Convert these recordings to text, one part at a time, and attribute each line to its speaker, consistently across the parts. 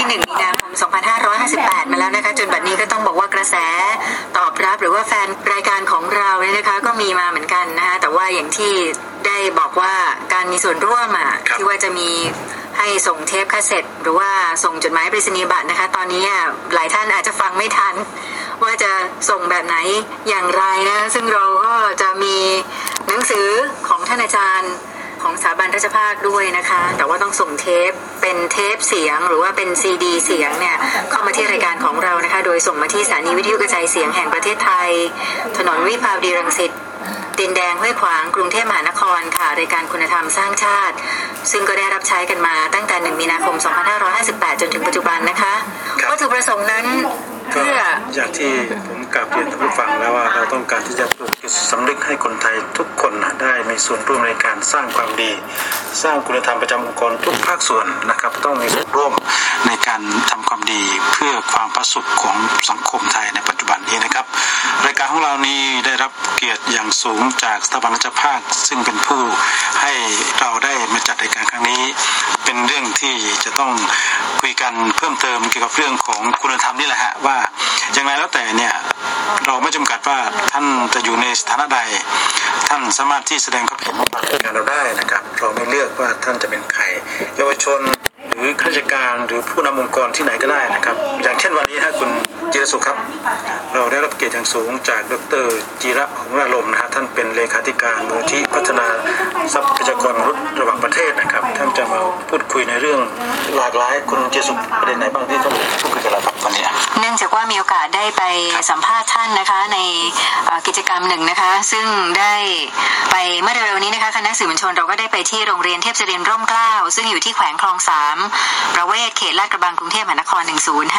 Speaker 1: ที่1 มีนาคม 2558 มาแล้วนะคะจนบัดนี้ก็ต้องบอกว่ากระแสตอบรับหรือว่าแฟนรายการของเราเนี่ยนะคะก็มีมาเหมือนกันนะคะแต่ว่าอย่างที่ได้บอกว่าการมีส่วนร่วมที่ว่าจะมีให้ส่งเทปคาสเซ็ตหรือว่าส่งจดหมายไปรษณียบัตรนะคะตอนนี้หลายท่านอาจจะฟังไม่ทันว่าจะส่งแบบไหนอย่างไรนะซึ่งเราก็จะมีหนังสือของท่านอาจารย์ของสถาบันราชภาคด้วยนะคะแต่ว่าต้องส่งเทปเป็นเทปเสียงหรือว่าเป็นซีดีเสียงเนี่ยเข้ามาที่รายการของเรานะคะโดยส่งมาที่สถานีวิทยุกระจายเสียงแห่งประเทศไทยถนนวิภาวดีรังสิตดินแดงห้วยขวางกรุงเทพมหานครค่ะรายการคุณธรรมสร้างชาติซึ่งก็ได้รับใช้กันมาตั้งแต่1 มีนาคม 2558 จนถึงปัจจุบันนะคะวัตถุประสงค์นั้นเพื่อ
Speaker 2: อย่างที่ผมกล่าวเรียนท่านผู้ฟังแล้วว่าเราต้องการที่จะปลุกจิตสำนึกให้คนไทยทุกคนได้มีส่วนร่วมในการสร้างความดีสร้างคุณธรรมประจำองค์กรทุกภาคส่วนนะครับต้องมีส่วนร่วมในการทำความดีเพื่อความประสบของสังคมไทยในปัจจุบันนี้นะครับรายการของเรานี้ได้รับเกียรติอย่างสูงจากสถาบันราชภาคซึ่งเป็นผู้ให้เราได้มาจัดรายการครั้งนี้เป็นเรื่องที่จะต้องคุยกันเพิ่มเติมเกี่ยวกับเรื่องของคุณธรรมนี่แหละฮะว่าอย่างไรแล้วแต่เนี่ยเราไม่จำกัดว่าท่านจะอยู่ในสถานะใดท่านสามารถที่แสดงความเห็นผ่านรายการเราได้นะครับเราไม่เลือกว่าท่านจะเป็นใครเยาวชนหรือข้าราชการหรือผู้นำองค์กรที่ไหนก็ได้นะครับอย่างเช่นวันนี้คุณจิรสุขครับเราได้รับเกียรติอย่างสูงจากดร.จิระหงส์อารมณ์นะฮะท่านเป็นเลขาธิการมูลที่พัฒนาทรัพยากรมนุษย์ระหว่างประเทศนะครับท่านจะมาพูดคุยในเรื่องหลากหลายคุณจิรสุขประเด็นไหนบ้างที่ต้องพูดคุยกับเราครับวันนี้
Speaker 1: เนื่องจากว่ามีโอกาสได้ไปสัมภาษณ์ท่านนะคะในกิจกรรมหนึ่งนะคะซึ่งได้ไปเมื่อเร็วๆนี้นะคะคณะสื่อมวลชนเราก็ได้ไปที่โรงเรียนเทพศิรินทร์ร่มเกล้าซึ่งอยู่ที่แขวงคลอง3ประเวศเขตลาดกระบังกรุงเทพมหานคร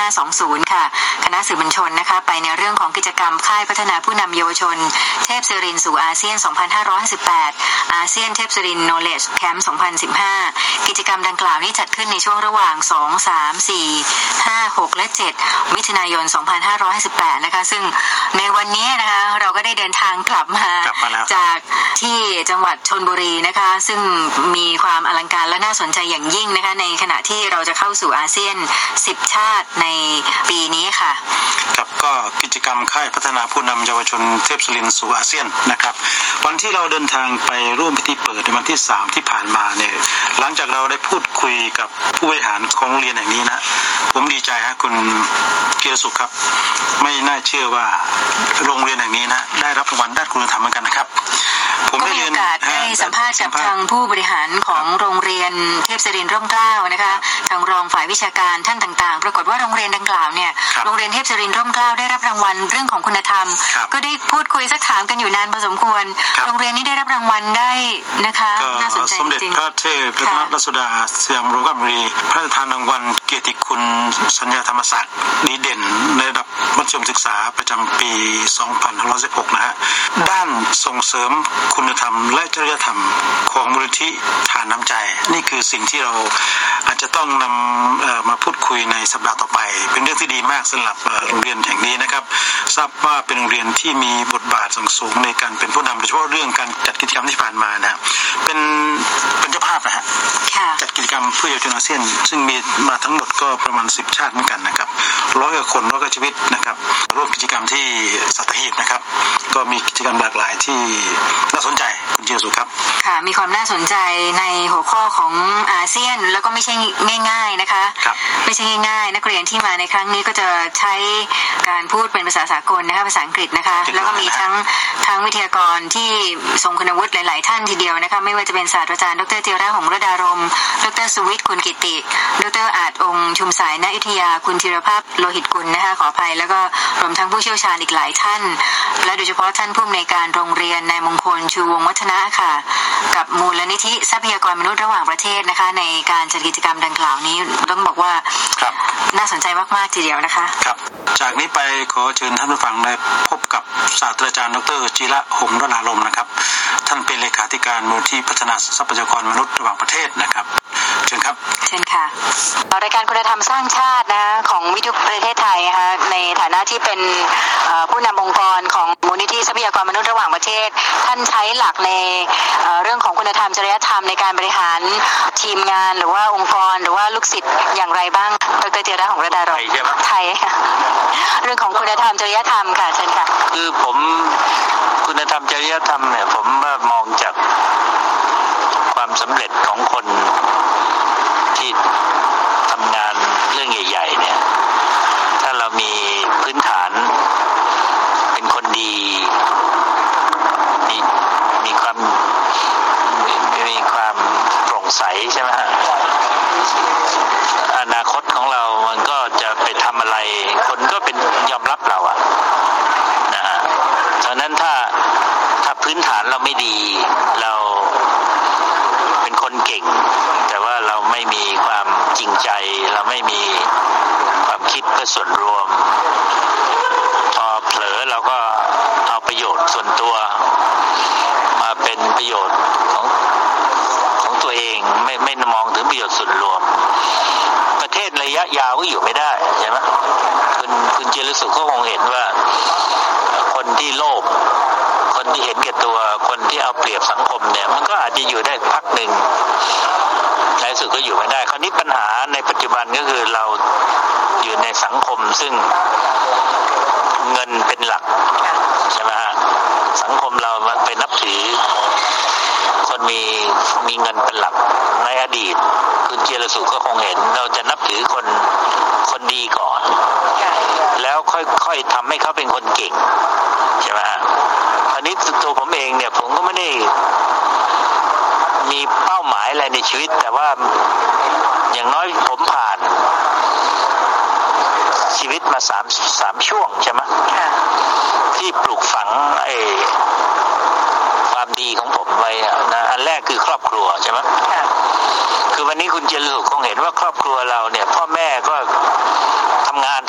Speaker 1: 10520ค่ะคณะสื่อมวลชนนะคะไปในเรื่องของกิจกรรมค่ายพัฒนาผู้นำเยาวชนเทพศิรินทร์สู่อาเซียน2558อาเซียนเทพศิรินทร์ Knowledge Camp 2015กิจกรรมดังกล่าวนี้จัดขึ้นในช่วงระหว่าง2 3 4 5 6และ7มิถุนายน2558นะคะซึ่งในวันนี้นะคะเราก็ได้เดินทางกลับมาจากที่จังหวัดชลบุรีนะคะซึ่งมีความอลังการและน่าสนใจอย่างยิ่งนะคะในขณะที่เราจะเข้าสู่อาเซียน10ชาติในปีนี้ค่ะ
Speaker 2: ครับก็กิจกรรมค่ายพัฒนาผู้นำเยาวชนเทพศิรินทร์สู่อาเซียนนะครับวันที่เราเดินทางไปร่วมพิธีเปิดในวันที่3ที่ผ่านมาเนี่ยหลังจากเราได้พูดคุยกับผู้บริหารของโรงเรียนแห่งนี้นะผมดีใจฮะคุณจิรสุขครับไม่น่าเชื่อว่าโรงเรียนแห่งนี้นะได้รับรางวัลด้านคุณธรรมเหมือนกันนะครับ
Speaker 1: ผมได้มีโอกาสได้สัมภาษณ์กับทางผู้บริหารของโรงเรียนเทพศิรินทร์ร่มเกล้านะคะทางรองฝ่ายวิชาการท่านต่างๆปรากฏว่าโรงเรียนดังกล่าวเนี่ยโรงเรียนเทพศิรินทร์ร่มเกล้าได้รับรางวัลเรื่องของคุณธรรมก็ได้พูดคุยซักถามกันอยู่นานพอสมควรโรงเรียนนี้ได้รับรางวัลได้นะคะน่าสนใจจริงสมเด็จพระเทพรัตนราชสุดาสยามบรมราชินี
Speaker 2: พระราชทานรางวัลเกียรติคุณสัญญาธรรมศาสตร์ดีเด่นในระดับมัธยมศึกษาประจำปี2516นะฮะด้านส่งเสริมคุณธรรมและจริยธรรมของมูลนิธิทานน้ำใจนี่คือสิ่งที่เราอาจจะต้องนำมาพูดคุยในสัปดาห์ต่อไปเป็นเรื่องที่ดีมากสำหรับโรงเรียนแห่งนี้นะครับทราบว่าเป็นโรงเรียนที่มีบทบาทสูงในการเป็นผู้นำโดยเฉพาะเรื่องการจัดกิจกรรมที่ผ่านมานะเป็นเจ้าภาพนะฮะจัดกิจกรรมเพื่อเยาวชนอาเซียนซึ่งมีมาทั้งหมดก็ประมาณ10ชาติเหมือนกันนะครับ100 กว่าคน100 กว่าชีวิตนะครับร่วมกิจกรรมที่สัตหีบนะครับก็มีกิจกรรมหลากหลายที่น่าสนใจคุณจิรสุขครับ
Speaker 1: ค่ะมีความน่าสนใจในหัวข้อของอาเซียนแล้วก็ไม่ใช่ง่ายๆนะคะไม่ใช่ง่ายๆนักเรียนที่มาในครั้งนี้ก็จะใช้การพูดเป็นภาษาสากลนะคะภาษาอังกฤษนะคะแล้วก็มีทั้งวิทยากรที่ทรงคุณวุฒิหลายๆท่านทีเดียวนะคะไม่ว่าจะเป็นศาสตราจารย์ดร.จิระหงส์ระดารมดร.สุวิทย์คุณกิติดร.อาจองค์ชุมสายณอยุธยาคุณธีรภาพโลหิตกุลนะคะขออภัยแล้วก็รวมทั้งผู้เชี่ยวชาญอีกหลายท่านและโดยเฉพาะท่านผู้อำนวยการโรงเรียนนายมงคลชูวงศ์วัฒนะค่ะกับมูลนิธิทรัพยากรมนุษย์ระหว่างประเทศนะคะในการจัดกิจกรรมดังกล่าวนี้ต้องบอกว่าน่าสนใจมากๆทีเดียวนะคะ
Speaker 2: ครับจากนี้ไปขอเชิญท่านผู้ฟังได้พบกับศาสตราจารย์ดร.จิระหงส์ระดารมนะครับท่านเป็นเลขาธิการมูลที่พัฒนาทรัพยากรมนุษย์ระหว่างประเทศนะครับเชิญครับ
Speaker 1: เชิชิญค่ะรายการคุณธรรมสร้างชาตินะของวิทยุประเทศไทยนะคะในฐานะที่เป็นผู้นำองค์กรของมูลนิธิทรัพยากรมนุษย์ระหว่างประเทศท่านใช้หลักในเรื่องของคุณธรรมจริยธรรมในการบริหารทีมงานหรือว่าองค์กรหรือว่าลูกศิษย์อย่างไรบ้างดร.เจรของระดารอไทยค่ะเรื่องของคุณธรรมจริยธรรมค่ะเชิญค่ะ
Speaker 3: คือผมคุณธรรมจริยธรรมเนี่ยผมมองจากความสำเร็จของคนที่ทำงานเรื่องใหญ่ๆเนี่ยถ้าเรามีพื้นฐานเป็นคนดีมีความโปร่งใสใช่ไหมฮะอนาคตของเรามันก็จะไปทำอะไรคนก็เป็นยอมรับเราอะนะฮะฉะนั้นถ้าพื้นฐานเราไม่ดีเราเป็นคนเก่งแต่ว่าเราไม่มีความจริงใจเราไม่มีความคิดเพื่อส่วนรวมพอเผลอเราก็เอาประโยชน์ส่วนตัวมาเป็นประโยชน์ของตัวเองไม่มองถึงประโยชน์ส่วนรวมประเทศระยะยาวก็อยู่ไม่ได้ใช่ไหมคุณเจริญสุขก็คงเห็นว่าคนที่โลภคนที่เห็นแก่ตัวคนที่เอาเปรียบสังคมเนี่ยมันก็อาจจะอยู่ได้พักหนึ่งในสุดก็อยู่ไม่ได้คราวนี้ปัญหาในปัจจุบันก็คือเราอยู่ในสังคมซึ่งเงินเป็นหลักใช่ไหมฮะสังคมเราไปนับถือคนมีเงินเป็นหลักในอดีตคุณเจริญสุขก็คงเห็นเราจะนับถือคนดีก่อนแล้วค่อยๆทำให้เขาเป็นคนเก่งใช่ไหมฮะอันนี้ตัวผมเองเนี่ยผมก็ไม่ได้มีเป้าหมายอะไรในชีวิตแต่ว่าอย่างน้อยผมผ่านชีวิตมาสามช่วงใช่ไหมที่ปลูกฝังความดีของผมไว้นะอันแรกคือครอบครัวใช่ไหมคือวันนี้คุณเจริญคงเห็นว่าครอบครัวเราเนี่ยพ่อแม่ก็ทำงาน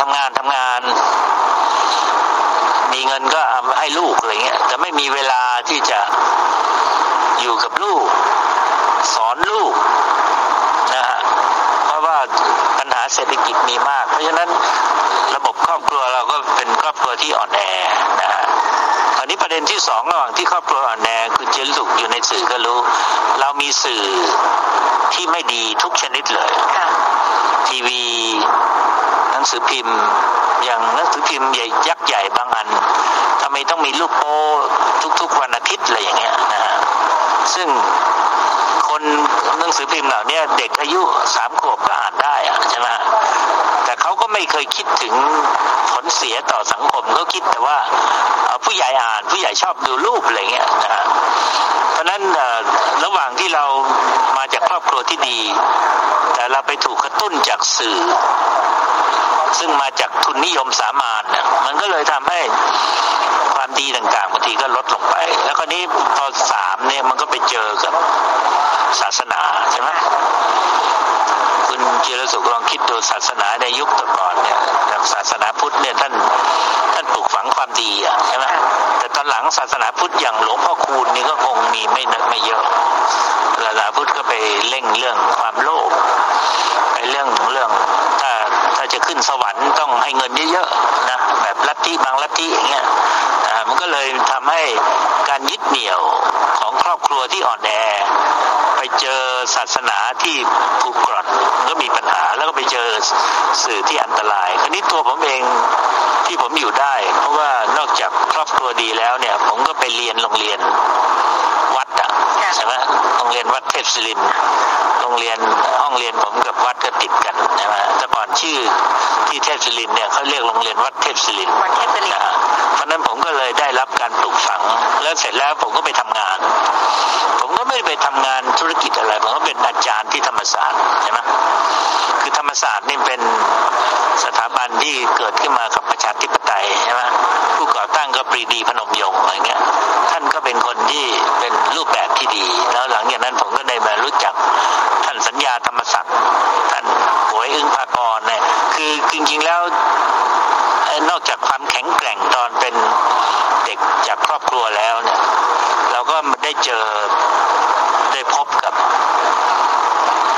Speaker 3: มีเงินก็ให้ลูกอะไรเงี้ยแต่ไม่มีเวลาที่จะอยู่กับลูกสอนลูกนะฮะเพราะว่าปัญหาเศรษฐกิจมีมากเพราะฉะนั้นระบบครอบครัวเราก็เป็นครอบครัวที่อ่อนแอนะฮะตอนนี้ประเด็นที่สองระหว่างที่ครอบครัวอ่อนแอคุณเจริญสุขอยู่ในสื่อก็รู้เรามีสื่อที่ไม่ดีทุกชนิดเลยทีวีหนังสือพิมพ์อย่างหนังสือพิมพ์ใหญ่ยักษ์ใหญ่บางอันทำไมต้องมีรูปโป้ทุกวันอาทิตย์อะไรอย่างเงี้ยนะฮะซึ่งคนหนังสือพิมพ์เหล่านี้เด็กอายุ3 ขวบก็อ่านได้ใช่ไหมแต่เขาก็ไม่เคยคิดถึงผลเสียต่อสังคมก็คิดแต่ว่าผู้ใหญ่อ่านผู้ใหญ่ชอบดูรูปอะไรเงี้ยนะฮะเพราะนั้นระหว่างที่เรามาจากครอบครัวที่ดีแต่เราไปถูกกระตุ้นจากสื่อซึ่งมาจากทุนนิยมสามัญเนี่ยมันก็เลยทำให้ความดีต่างๆบางทีก็ลดลงไปแล้วคราวนี้พอ3เนี่ยมันก็ไปเจอกับศาสนาใช่ไหมคุณเจริญสุขลองคิดดูศาสนาในยุคก่อนเนี่ยศาสนาพุทธเนี่ยท่านปลูกฝังความดีใช่ไหมแต่ตอนหลังศาสนาพุทธอย่างหลวงพ่อคูณนี่ก็คงมีไม่เยอะศาสนาพุทธก็ไปเร่งเรื่องความโลภไปเรื่องถ้าจะขึ้นสวรรค์ต้องให้เงินเยอะๆนะแบบลัทธิบางลัทธิอย่างเงี้ยมันก็เลยทำให้การยึดเหนี่ยวของครอบครัวที่อ่อนแอไปเจอศาสนาที่ผูกกร่อนก็มีปัญหาแล้วก็ไปเจอสื่อที่อันตรายคราวนี้ตัวผมเองที่ผมอยู่ได้เพราะว่านอกจากครอบครัวดีแล้วเนี่ยผมก็ไปเรียนโรงเรียนวัดใช่ไหมโรงเรียนวัดเทพศิรินทร์โรงเรียนห้องเรียนผมกับวัดก็ติดกันใช่ไหมแต่ก่อนชื่อที่เทพศิรินทร์เนี่ยเขาเรียกโรงเรียนวัดเทพศิรินทร์เพราะนั้นผมก็เลยได้รับการปลูกฝังแล้วเสร็จแล้วผมก็ไปทำงานผมก็ไม่ได้ไปทำงานธุรกิจอะไรผมก็เป็นอาจารย์ที่ธรรมศาสตร์ใช่ไหมคือธรรมศาสตร์นี่เป็นสถาบันที่เกิดขึ้นมากับประชาธิปไตยใช่ไหมผู้ก่อตั้งก็ปรีดีพนมยงค์อะไรเงี้ยท่านก็เป็นคนที่เป็นรูปแบบที่ดีแล้วหลังจากนั้นผมก็ได้มารู้จักท่านสัญญาธรรมศักดิ์ท่านหวยอึ้งภากรเนี่ยคือจริงๆแล้วนอกจากความแข็งแกร่งตอนเป็นเด็กจากครอบครัวแล้วเนี่ยเราก็ได้พบกับผ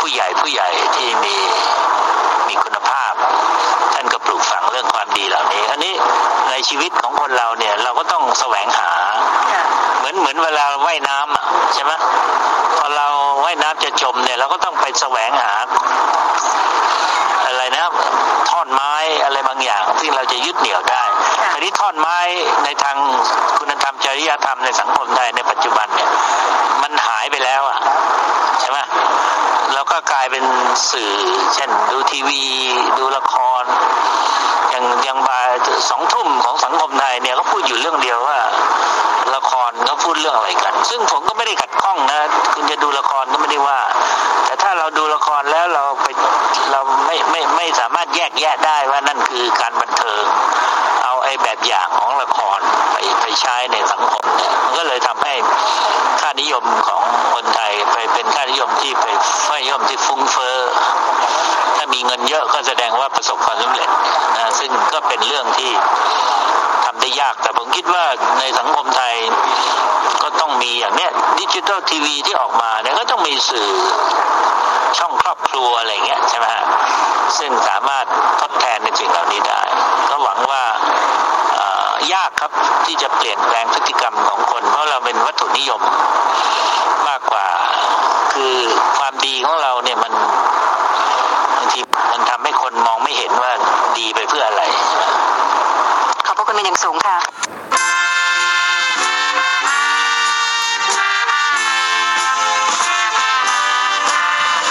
Speaker 3: ผู้ใหญ่ที่มีคุณภาพท่านก็ปลูกฝังเรื่องความดีเหล่านี้อันนี้ในชีวิตของคนเราเนี่ยเราก็ต้องแสวงหาเหมือนเวลาว่ายน้ำอ่ะใช่ไหมพอเราว่ายน้ำจะจมเนี่ยเราก็ต้องไปแสวงหาอะไรนะท่อนไม้อะไรบางอย่างที่เราจะยึดเหนี่ยวได้ทีนี้ท่อนไม้ในทางคุณธรรมจริยธรรมในสังคมไทยในปัจจุบันเนี่ยมันหายไปแล้วอ่ะใช่ไหมแล้วก็กลายเป็นสื่อเช่นดูทีวีดูละครอย่างบ่าย2 ทุ่มของสังคมไทยเนี่ยก็พูดอยู่เรื่องเดียวว่าละครก็พูดเรื่องอะไรกันซึ่งผมก็ไม่ได้ขัดข้องนะคุณจะดูละครก็ไม่ได้ว่าแต่ถ้าเราดูละครแล้วเราไม่สามารถแยกแยะได้ว่านั่นคือการบันเทิงเอาไอ้แบบอย่างของละครไปใช้ในสังคมเนี่ยมันก็เลยทำให้ค่านิยมของคนไทยไปเป็นค่านิยมที่ฟุ้งเฟ้อถ้ามีเงินเยอะก็แสดงว่าประสบความสำเร็จนะซึ่งก็เป็นเรื่องที่ทำได้ยากแต่ผมคิดว่าในสังคมไทยก็ต้องมีอย่างเนี้ยดิจิตอลทีวีที่ออกมาเนี่ยก็ต้องมีสื่อช่องครอบครัวอะไรเงี้ยใช่ไหมฮะซึ่งสามารถทดแทนในสิ่งเหล่านี้ได้ก็หวังว่ายากครับที่จะเปลี่ยนแปลงพฤติกรรมของคนเพราะเราเป็นวัตถุนิยมมากกว่าคือความดีของเราเนี่ยมันบางทีมันทำให้คนมองไม่เห็นว่าดีไปเพื่ออะไร
Speaker 1: ขอบพระคุณเป็นอย่างสูงค่ะ